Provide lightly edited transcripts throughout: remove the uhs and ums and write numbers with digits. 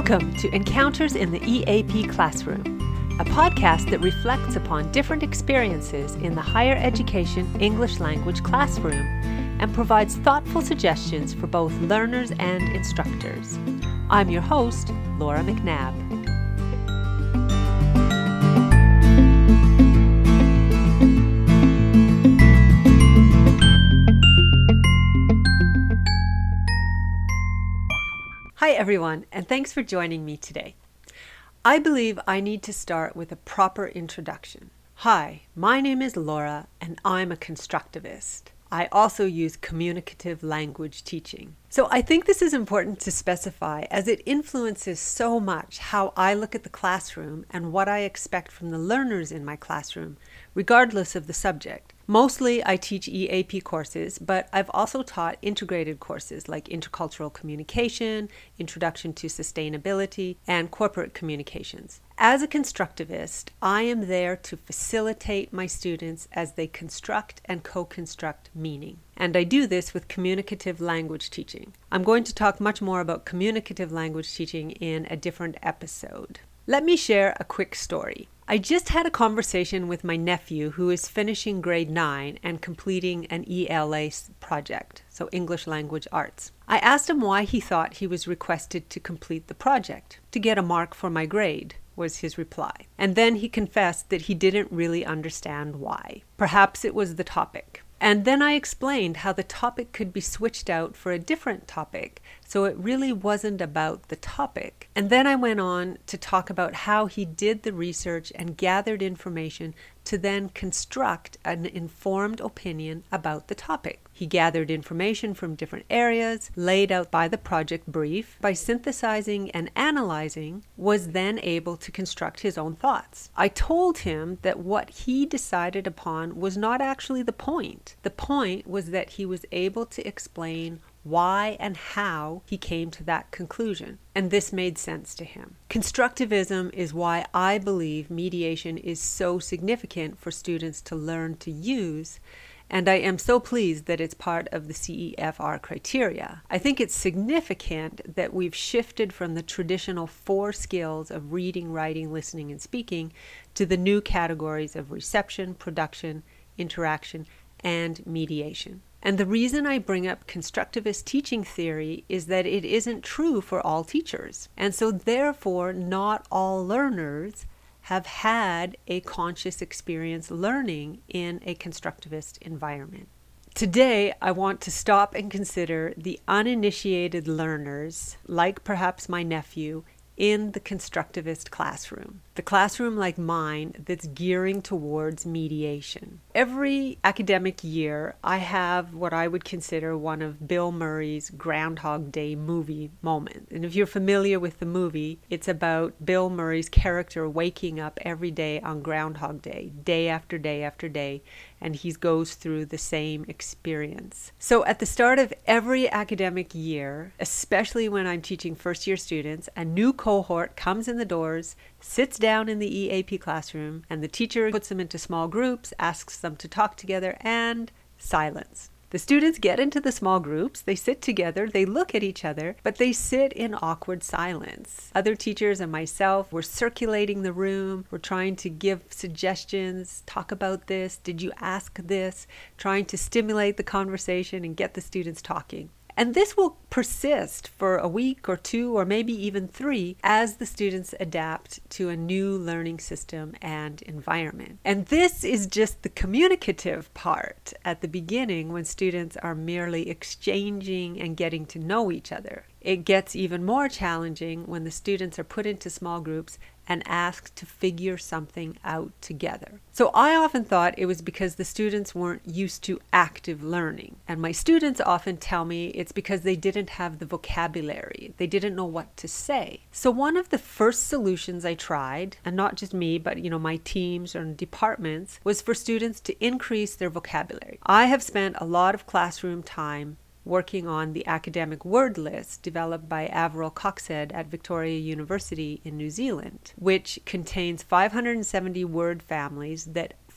Welcome to Encounters in the EAP Classroom, a podcast that reflects upon different experiences in the higher education English language classroom and provides thoughtful suggestions for both learners and instructors. I'm your host, Laura McNabb. Hi everyone, and thanks for joining me today. I believe I need to start with a proper introduction. Hi, my name is Laura, and I'm a constructivist. I also use communicative language teaching. So I think this is important to specify as it influences so much how I look at the classroom and what I expect from the learners in my classroom, regardless of the subject. Mostly I teach EAP courses, but I've also taught integrated courses like intercultural communication, introduction to sustainability, and corporate communications. As a constructivist, I am there to facilitate my students as they construct and co-construct meaning. And I do this with communicative language teaching. I'm going to talk much more about communicative language teaching in a different episode. Let me share a quick story. I just had a conversation with my nephew who is finishing grade 9 and completing an ELA project, so English Language Arts. I asked him why he thought he was requested to complete the project. To get a mark for my grade, was his reply. And then he confessed that he didn't really understand why. Perhaps it was the topic. And then I explained how the topic could be switched out for a different topic, so it really wasn't about the topic. And then I went on to talk about how he did the research and gathered information to then construct an informed opinion about the topic. He gathered information from different areas, laid out by the project brief. By synthesizing and analyzing, was then able to construct his own thoughts. I told him that what he decided upon was not actually the point. The point was that he was able to explain why and how he came to that conclusion. And this made sense to him. Constructivism is why I believe mediation is so significant for students to learn to use, and I am so pleased that it's part of the CEFR criteria. I think it's significant that we've shifted from the traditional 4 skills of reading, writing, listening, and speaking to the new categories of reception, production, interaction, and mediation. And the reason I bring up constructivist teaching theory is that it isn't true for all teachers. And so therefore, not all learners have had a conscious experience learning in a constructivist environment. Today, I want to stop and consider the uninitiated learners, like perhaps my nephew, in the constructivist classroom. The classroom like mine that's gearing towards mediation. Every academic year, I have what I would consider one of Bill Murray's Groundhog Day movie moments. And if you're familiar with the movie, it's about Bill Murray's character waking up every day on Groundhog Day, day after day after day, and he goes through the same experience. So at the start of every academic year, especially when I'm teaching first-year students, a new cohort comes in the doors, sits down in the EAP classroom, and the teacher puts them into small groups, asks them to talk together, and silence. The students get into the small groups, they sit together, they look at each other, but they sit in awkward silence. Other teachers and myself were circulating the room, we're trying to give suggestions, talk about this, did you ask this, trying to stimulate the conversation and get the students talking. And this will persist for a week or 2 or maybe even 3 as the students adapt to a new learning system and environment. And this is just the communicative part at the beginning when students are merely exchanging and getting to know each other. It gets even more challenging when the students are put into small groups and asked to figure something out together. So I often thought it was because the students weren't used to active learning. And my students often tell me it's because they didn't have the vocabulary. They didn't know what to say. So one of the first solutions I tried, and not just me, but my teams or departments, was for students to increase their vocabulary. I have spent a lot of classroom time working on the academic word list developed by Avril Coxhead at Victoria University in New Zealand, which contains 570 word families that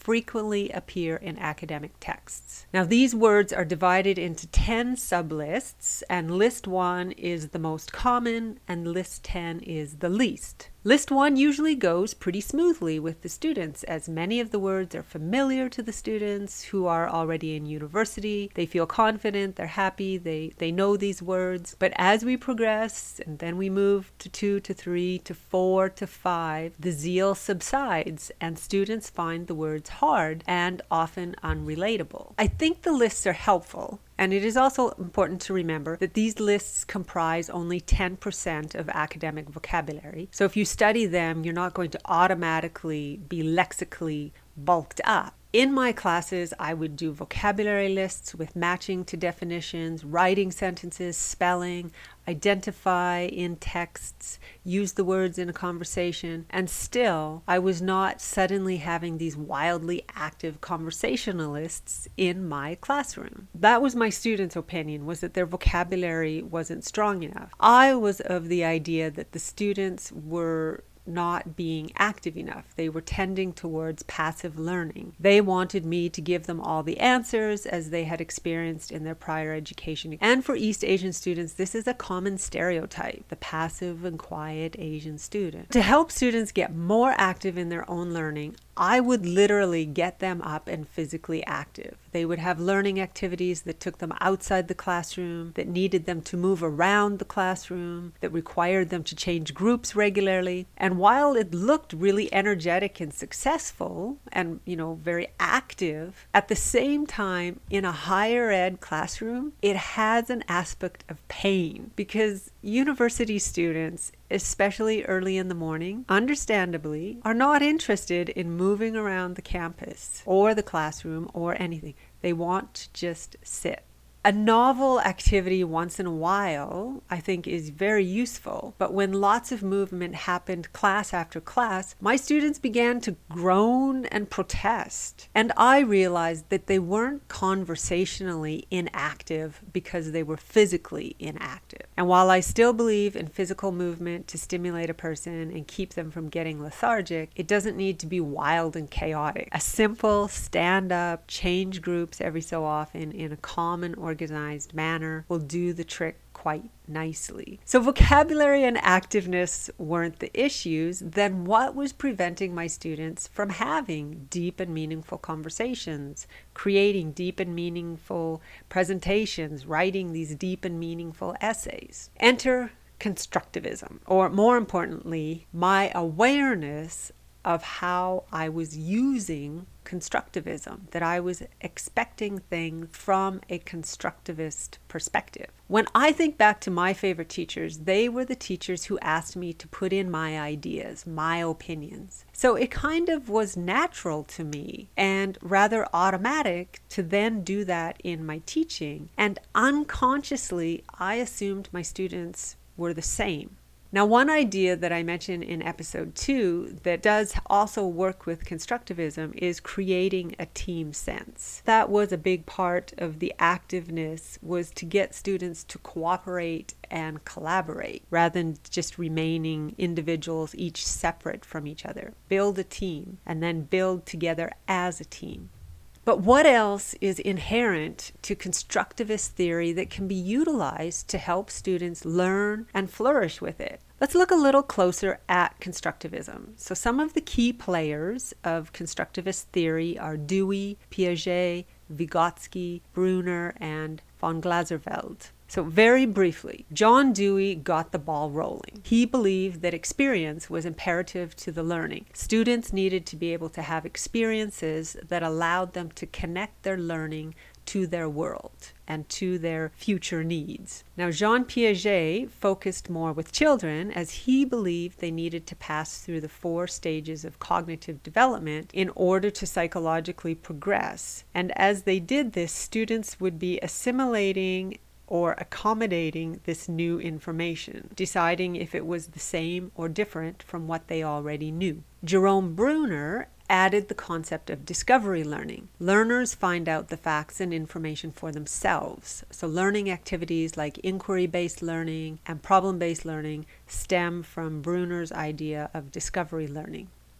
frequently appear in academic texts. Now, these words are divided into 10 sublists, and list 1 is the most common and list 10 is the least. List 1 usually goes pretty smoothly with the students, as many of the words are familiar to the students who are already in university. They feel confident, they're happy, they know these words. But as we progress, and then we move to 2 to 3 to 4 to 5, the zeal subsides and students find the words hard and often unrelatable. I think the lists are helpful. And it is also important to remember that these lists comprise only 10% of academic vocabulary. So if you study them, you're not going to automatically be lexically bulked up. In my classes, I would do vocabulary lists with matching to definitions, writing sentences, spelling, identify in texts, use the words in a conversation, and still I was not suddenly having these wildly active conversationalists in my classroom. That was my students' opinion, was that their vocabulary wasn't strong enough. I was of the idea that the students were not being active enough. They were tending towards passive learning. They wanted me to give them all the answers as they had experienced in their prior education. And for East Asian students, this is a common stereotype, the passive and quiet Asian student. To help students get more active in their own learning, I would literally get them up and physically active. They would have learning activities that took them outside the classroom, that needed them to move around the classroom, that required them to change groups regularly. And while it looked really energetic and successful and, very active, at the same time, in a higher ed classroom, it has an aspect of pain because university students, especially early in the morning, understandably, are not interested in moving around the campus or the classroom or anything. They want to just sit. A novel activity once in a while, I think, is very useful. But when lots of movement happened class after class, my students began to groan and protest. And I realized that they weren't conversationally inactive because they were physically inactive. And while I still believe in physical movement to stimulate a person and keep them from getting lethargic, it doesn't need to be wild and chaotic. A simple stand up, change groups every so often in a calm and organized manner will do the trick quite nicely. So vocabulary and activeness weren't the issues. Then what was preventing my students from having deep and meaningful conversations, creating deep and meaningful presentations, writing these deep and meaningful essays? Enter constructivism, or more importantly, my awareness of how I was using constructivism, that I was expecting things from a constructivist perspective. When I think back to my favorite teachers, they were the teachers who asked me to put in my ideas, my opinions. So it kind of was natural to me and rather automatic to then do that in my teaching. And unconsciously, I assumed my students were the same. Now, one idea that I mentioned in episode 2 that does also work with constructivism is creating a team sense. That was a big part of the activeness, was to get students to cooperate and collaborate rather than just remaining individuals, each separate from each other. Build a team and then build together as a team. But what else is inherent to constructivist theory that can be utilized to help students learn and flourish with it? Let's look a little closer at constructivism. So some of the key players of constructivist theory are Dewey, Piaget, Vygotsky, Bruner, and von Glaserveld. So very briefly, John Dewey got the ball rolling. He believed that experience was imperative to the learning. Students needed to be able to have experiences that allowed them to connect their learning to their world and to their future needs. Now, Jean Piaget focused more with children as he believed they needed to pass through the 4 stages of cognitive development in order to psychologically progress. And as they did this, students would be assimilating or accommodating this new information, deciding if it was the same or different from what they already knew. Jerome Bruner added the concept of discovery learning. Learners find out the facts and information for themselves. So learning activities like inquiry-based learning and problem-based learning stem from Bruner's idea of discovery learning.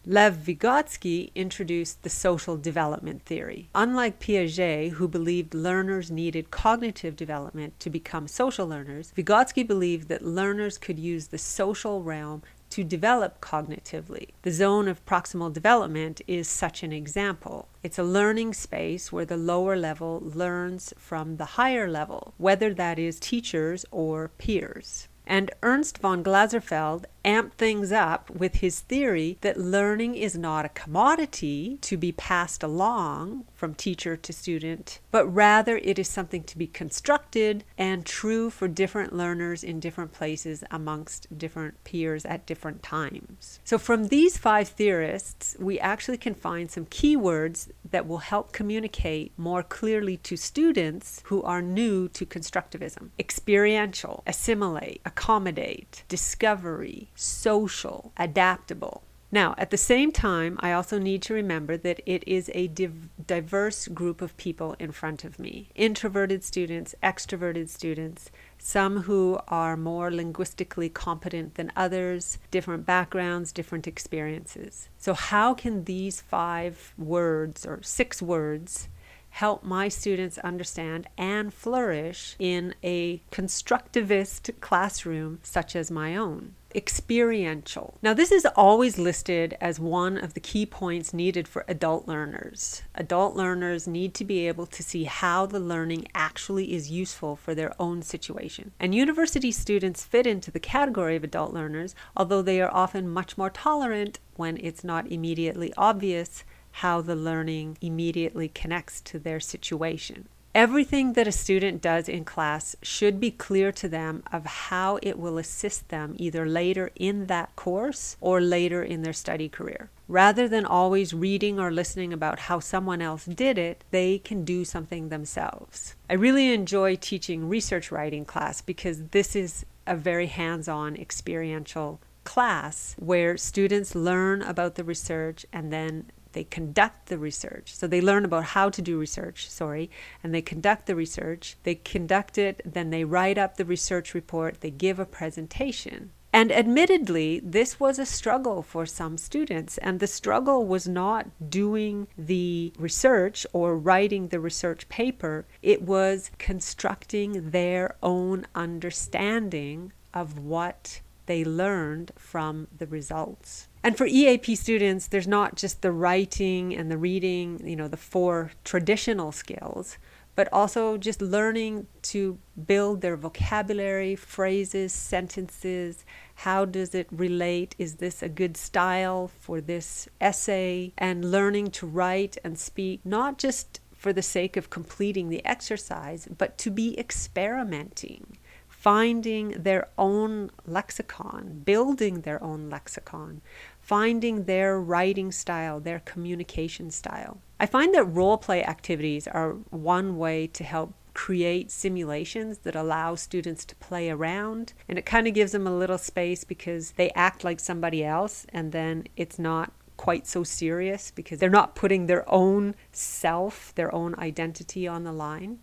Lev Vygotsky introduced the social development theory. Unlike Piaget, who believed learners needed cognitive development to become social learners, Vygotsky believed that learners could use the social realm to develop cognitively. The zone of proximal development is such an example. It's a learning space where the lower level learns from the higher level, whether that is teachers or peers. And Ernst von Glaserfeld amped things up with his theory that learning is not a commodity to be passed along from teacher to student, but rather it is something to be constructed and true for different learners in different places amongst different peers at different times. So from these 5 theorists, we actually can find some keywords that will help communicate more clearly to students who are new to constructivism. Experiential, assimilate, accommodate, discovery, social, adaptable. Now, at the same time, I also need to remember that it is a diverse group of people in front of me. Introverted students, extroverted students, some who are more linguistically competent than others, different backgrounds, different experiences. So how can these 5 words or 6 words help my students understand and flourish in a constructivist classroom such as my own? Experiential. Now, this is always listed as one of the key points needed for adult learners. Adult learners need to be able to see how the learning actually is useful for their own situation. And university students fit into the category of adult learners, although they are often much more tolerant when it's not immediately obvious how the learning immediately connects to their situation. Everything that a student does in class should be clear to them of how it will assist them either later in that course or later in their study career. Rather than always reading or listening about how someone else did it, they can do something themselves. I really enjoy teaching research writing class because this is a very hands-on experiential class where students learn about the research and then they conduct the research. So they learn about how to do research, and they conduct the research. They conduct it, then they write up the research report, they give a presentation. And admittedly, this was a struggle for some students, and the struggle was not doing the research or writing the research paper. It was constructing their own understanding of what they learned from the results. And for EAP students, there's not just the writing and the reading, the 4 traditional skills, but also just learning to build their vocabulary, phrases, sentences. How does it relate? Is this a good style for this essay? And learning to write and speak, not just for the sake of completing the exercise, but to be experimenting, finding their own lexicon, building their own lexicon, finding their writing style, their communication style. I find that role play activities are one way to help create simulations that allow students to play around, and it kind of gives them a little space because they act like somebody else, and then it's not quite so serious because they're not putting their own self, their own identity on the line.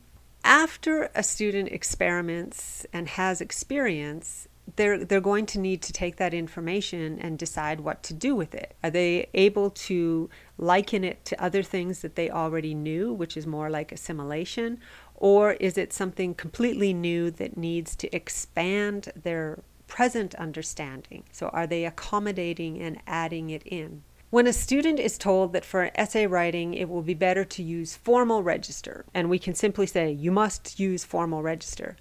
After a student experiments and has experience, they're going to need to take that information and decide what to do with it. Are they able to liken it to other things that they already knew, which is more like assimilation, or is it something completely new that needs to expand their present understanding? So are they accommodating and adding it in? When a student is told that for essay writing it will be better to use formal register, and we can simply say, you must use formal register.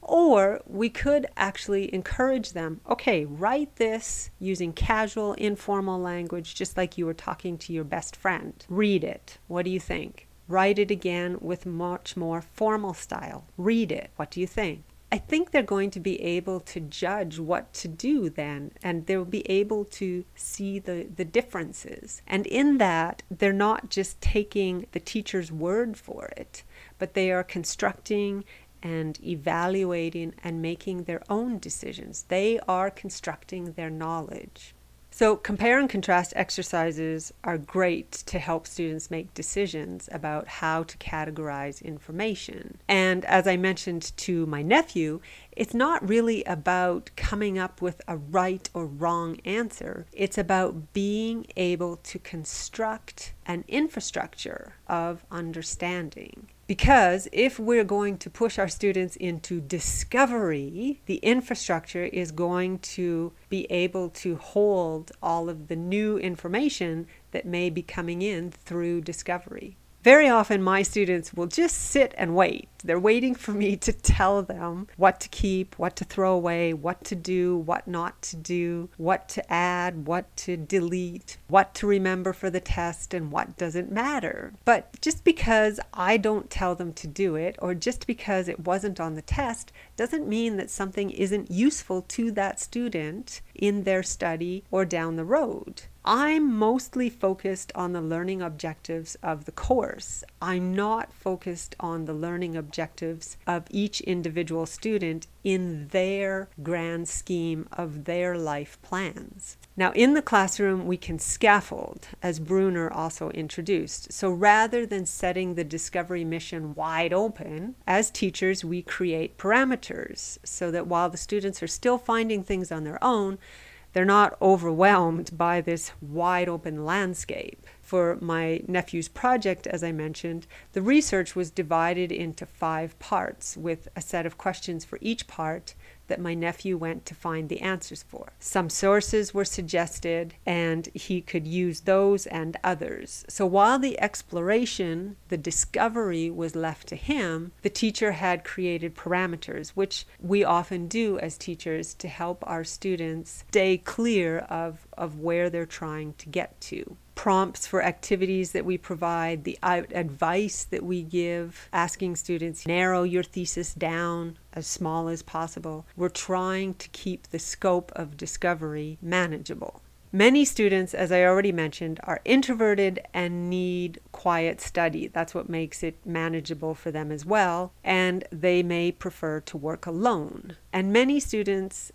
Or we could actually encourage them, okay, write this using casual, informal language, just like you were talking to your best friend. Read it. What do you think? Write it again with much more formal style. Read it. What do you think? I think they're going to be able to judge what to do then, and they'll be able to see the differences. And in that, they're not just taking the teacher's word for it, but they are constructing and evaluating and making their own decisions. They are constructing their knowledge. So compare and contrast exercises are great to help students make decisions about how to categorize information. And as I mentioned to my nephew, it's not really about coming up with a right or wrong answer. It's about being able to construct an infrastructure of understanding. Because if we're going to push our students into discovery, the infrastructure is going to be able to hold all of the new information that may be coming in through discovery. Very often my students will just sit and wait. They're waiting for me to tell them what to keep, what to throw away, what to do, what not to do, what to add, what to delete, what to remember for the test, and what doesn't matter. But just because I don't tell them to do it, or just because it wasn't on the test, doesn't mean that something isn't useful to that student in their study or down the road. I'm mostly focused on the learning objectives of the course. I'm not focused on the learning objectives of each individual student in their grand scheme of their life plans. Now, in the classroom, we can scaffold, as Bruner also introduced. So rather than setting the discovery mission wide open, as teachers, we create parameters so that while the students are still finding things on their own, they're not overwhelmed by this wide open landscape. For my nephew's project, as I mentioned, the research was divided into 5 parts with a set of questions for each part that my nephew went to find the answers for. Some sources were suggested and he could use those and others. So while the exploration, the discovery was left to him, the teacher had created parameters, which we often do as teachers to help our students stay clear of where they're trying to get to. Prompts for activities that we provide, the advice that we give, asking students, narrow your thesis down as small as possible. We're trying to keep the scope of discovery manageable. Many students, as I already mentioned, are introverted and need quiet study. That's what makes it manageable for them as well, and they may prefer to work alone. And many studies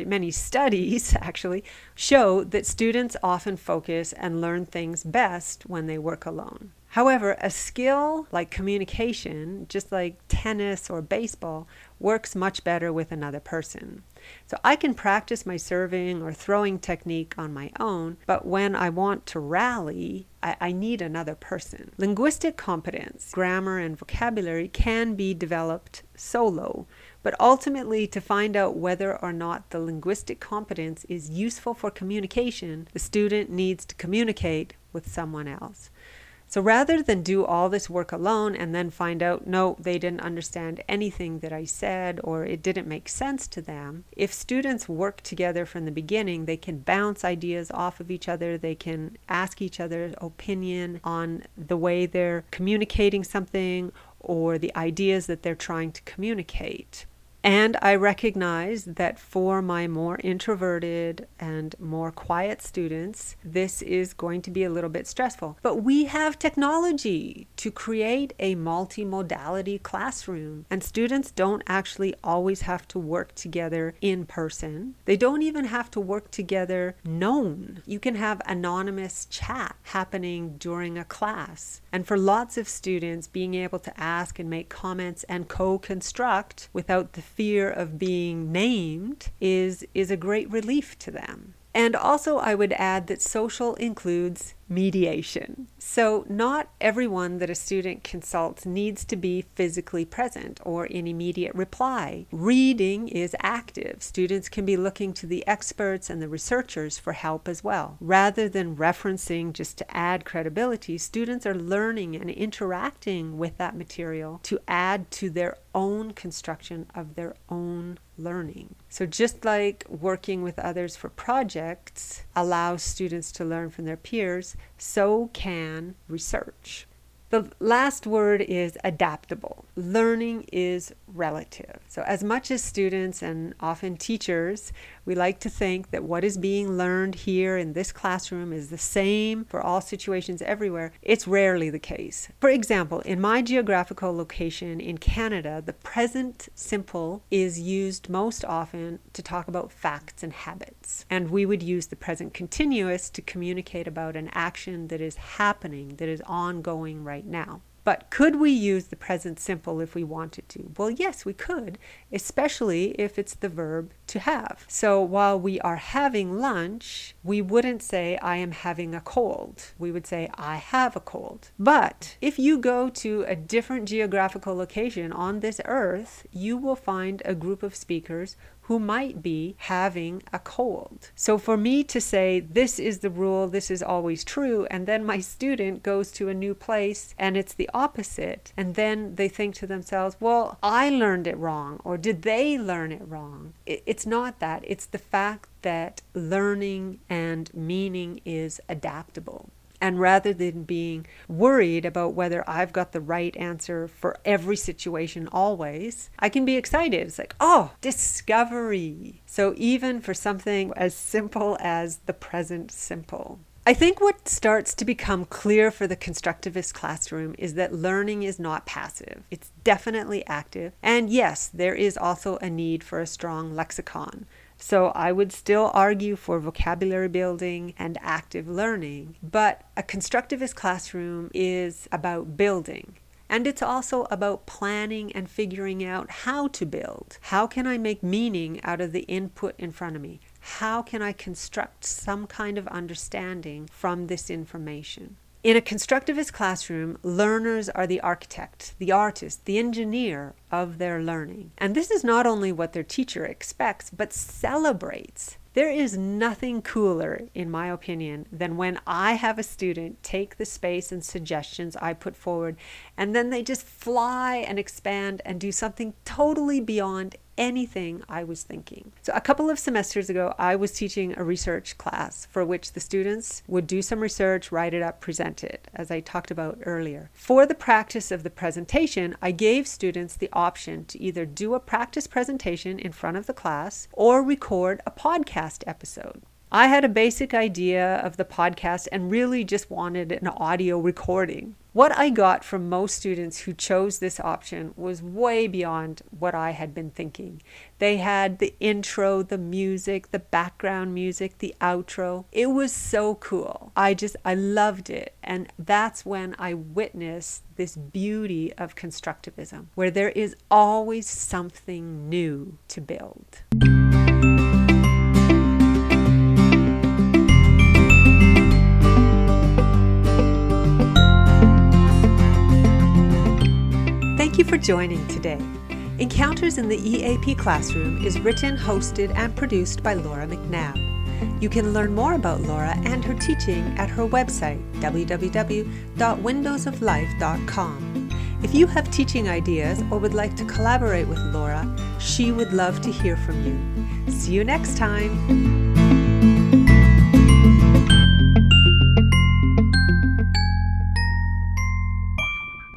actually show that students often focus and learn things best when they work alone. However, a skill like communication, just like tennis or baseball, works much better with another person. So I can practice my serving or throwing technique on my own, but when I want to rally, I need another person. Linguistic competence, grammar and vocabulary can be developed solo, but ultimately to find out whether or not the linguistic competence is useful for communication, the student needs to communicate with someone else. So rather than do all this work alone and then find out, no, they didn't understand anything that I said or it didn't make sense to them, if students work together from the beginning, they can bounce ideas off of each other. They can ask each other's opinion on the way they're communicating something or the ideas that they're trying to communicate. And I recognize that for my more introverted and more quiet students, this is going to be a little bit stressful. But we have technology to create a multimodality classroom, and students don't actually always have to work together in person. They don't even have to work together known. You can have anonymous chat happening during a class. And for lots of students, being able to ask and make comments and co-construct without the fear of being named is a great relief to them. And also I would add that social includes mediation. So not everyone that a student consults needs to be physically present or in immediate reply. Reading is active. Students can be looking to the experts and the researchers for help as well. Rather than referencing just to add credibility, students are learning and interacting with that material to add to their own construction of their own learning. So just like working with others for projects allows students to learn from their peers, so can research. The last word is adaptable. Learning is relative. So as much as students and often teachers, we like to think that what is being learned here in this classroom is the same for all situations everywhere. It's rarely the case. For example, in my geographical location in Canada, the present simple is used most often to talk about facts and habits. And we would use the present continuous to communicate about an action that is happening, that is ongoing right now. But could we use the present simple if we wanted to? Well, yes, we could, especially if it's the verb to have. So while we are having lunch, we wouldn't say I am having a cold. We would say I have a cold. But if you go to a different geographical location on this earth, you will find a group of speakers who might be having a cold. So for me to say, this is the rule, this is always true, and then my student goes to a new place and it's the opposite, and then they think to themselves, well, I learned it wrong, or did they learn it wrong? It's not that. It's the fact that learning and meaning is adaptable. And rather than being worried about whether I've got the right answer for every situation always, I can be excited. It's like, oh, discovery. So even for something as simple as the present simple. I think what starts to become clear for the constructivist classroom is that learning is not passive. It's definitely active. And yes, there is also a need for a strong lexicon. So I would still argue for vocabulary building and active learning, but a constructivist classroom is about building. And it's also about planning and figuring out how to build. How can I make meaning out of the input in front of me? How can I construct some kind of understanding from this information? In a constructivist classroom, learners are the architect, the artist, the engineer of their learning. And this is not only what their teacher expects, but celebrates. There is nothing cooler, in my opinion, than when I have a student take the space and suggestions I put forward, and then they just fly and expand and do something totally beyond anything I was thinking. So a couple of semesters ago, I was teaching a research class for which the students would do some research, write it up, present it, as I talked about earlier. For the practice of the presentation, I gave students the option to either do a practice presentation in front of the class or record a podcast episode. I had a basic idea of the podcast and really just wanted an audio recording. What I got from most students who chose this option was way beyond what I had been thinking. They had the intro, the music, the background music, the outro. It was so cool. I loved it. And that's when I witnessed this beauty of constructivism, where there is always something new to build. Thank you for joining today. Encounters in the EAP Classroom is written, hosted, and produced by Laura McNabb. You can learn more about Laura and her teaching at her website, www.windowsoflife.com. If you have teaching ideas or would like to collaborate with Laura, she would love to hear from you. See you next time.